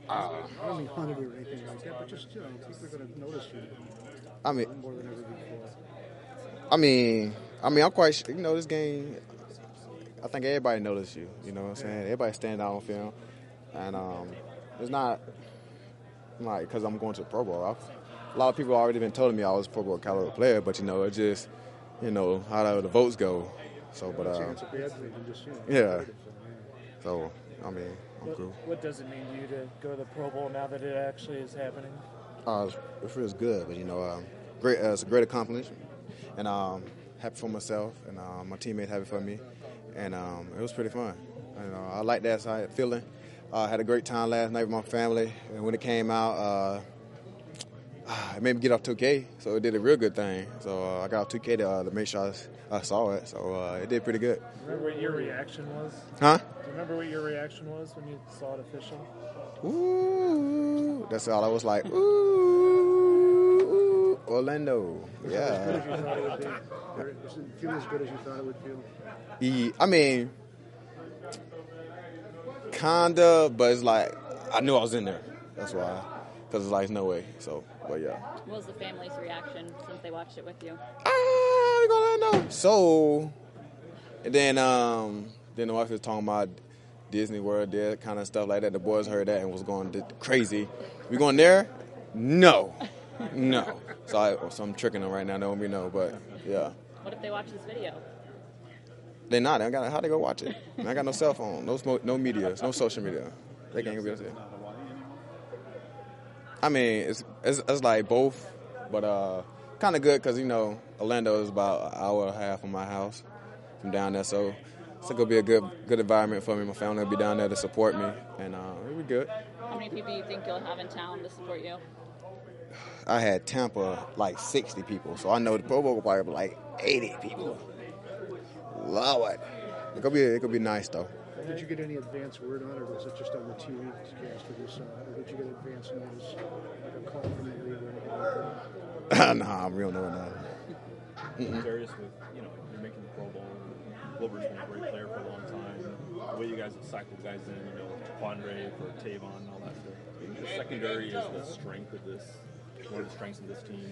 I don't mean hunted or anything like that, but just people are going to notice you I mean, more than ever before. I mean, I'm quite. This game. I think everybody noticed you. You know what I'm saying? Everybody stand out on film, and it's not like because I'm going to the Pro Bowl. A lot of people already been telling me I was a Pro Bowl caliber player, but it just how the votes go. So, but It's a bad thing. Just yeah. So I mean, I'm cool. What does it mean to you to go to the Pro Bowl now that it actually is happening? It feels good, but great. It's a great accomplishment, and happy for myself, and my teammates happy for me, and it was pretty fun. I like that side feeling. I had a great time last night with my family, and when it came out, it made me get off 2K, so it did a real good thing. So I got off 2K to make sure I saw it, so it did pretty good. Remember what your reaction was? Huh? Do you remember what your reaction was when you saw it official? Ooh, that's all I was like. Ooh, Orlando. Yeah. As good as you thought it would be. Does it feel as good as you thought it would feel? I mean, kinda, but it's like I knew I was in there. That's why, because it's like no way. So, but yeah. What was the family's reaction since they watched it with you? We gonna let know. So, and then the wife was talking about Disney World, there kind of stuff like that. The boys heard that and was going crazy. We going there? No. So I'm tricking them right now. They don't me know, but yeah. What if they watch this video? They not. They got how they go watch it. I got no cell phone, no media, no social media. They can't be able to see it. I mean, it's like both, but kind of good because Orlando is about an hour and a half from my house from down there, so it's gonna be a good environment for me. My family will be down there to support me, and it'll be good. How many people do you think you'll have in town to support you? I had Tampa like 60 people, so I know the Pro Bowl will probably be like 80 people. Lord, it could be nice though. Did you get any advance word on it, or was it just on the TV cast for this? Or did you get advance notice, like a call from the league or anything like that? Nah, I'm real knowing that. Darius, you're making the Pro Bowl. Glover's been a great player for a long time. The way you guys have cycled guys in, Quandre for Tavon and all that stuff. The secondary is the strength of this, one of the strengths of this team.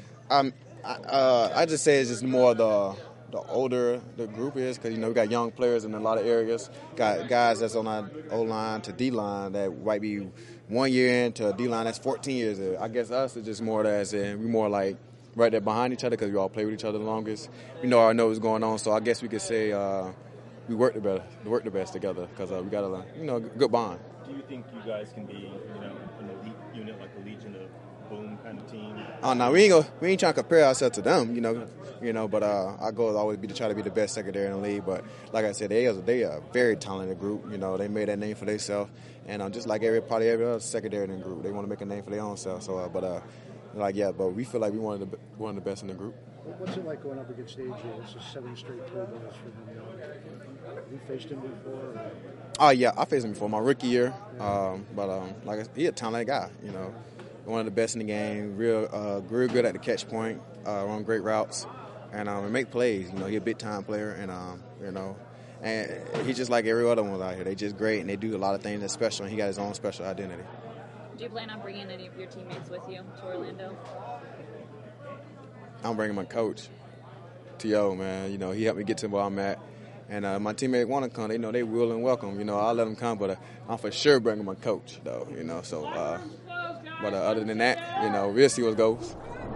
I just say it's just more the older the group is, because we got young players in a lot of areas. Got guys that's on our O-line to D-line that might be 1 year into a D-line that's 14 years in. I guess us is just more that we're more like right there behind each other because we all play with each other the longest. We know what's going on, so I guess we could say we work the best together because we got a good bond. Do you think you guys can be an elite unit like the Legion of Boom kind of team? Oh no, we ain't trying to compare ourselves to them, But our goal is always to try to be the best secondary in the league. But like I said, they are a very talented group. They made that name for themselves, and just like every other secondary in the group, they want to make a name for their own self. So, but we feel like we one of the best in the group. What's it like going up against AJ? This is 7 straight Pro Bowls for him. Have you faced him before? Oh yeah, I faced him before my rookie year. He's a talented guy. One of the best in the game. Real good at the catch point. Run great routes, and make plays. He's a big time player, and and he's just like every other one out here. They just great, and they do a lot of things that's special. And he got his own special identity. Do you plan on bringing any of your teammates with you to Orlando? I'm bringing my coach, T.O., man. He helped me get to where I'm at. And my teammates want to come. They know they will and welcome. I'll let them come, but I'm for sure bringing my coach, though. So, but other than that, we'll see what goes.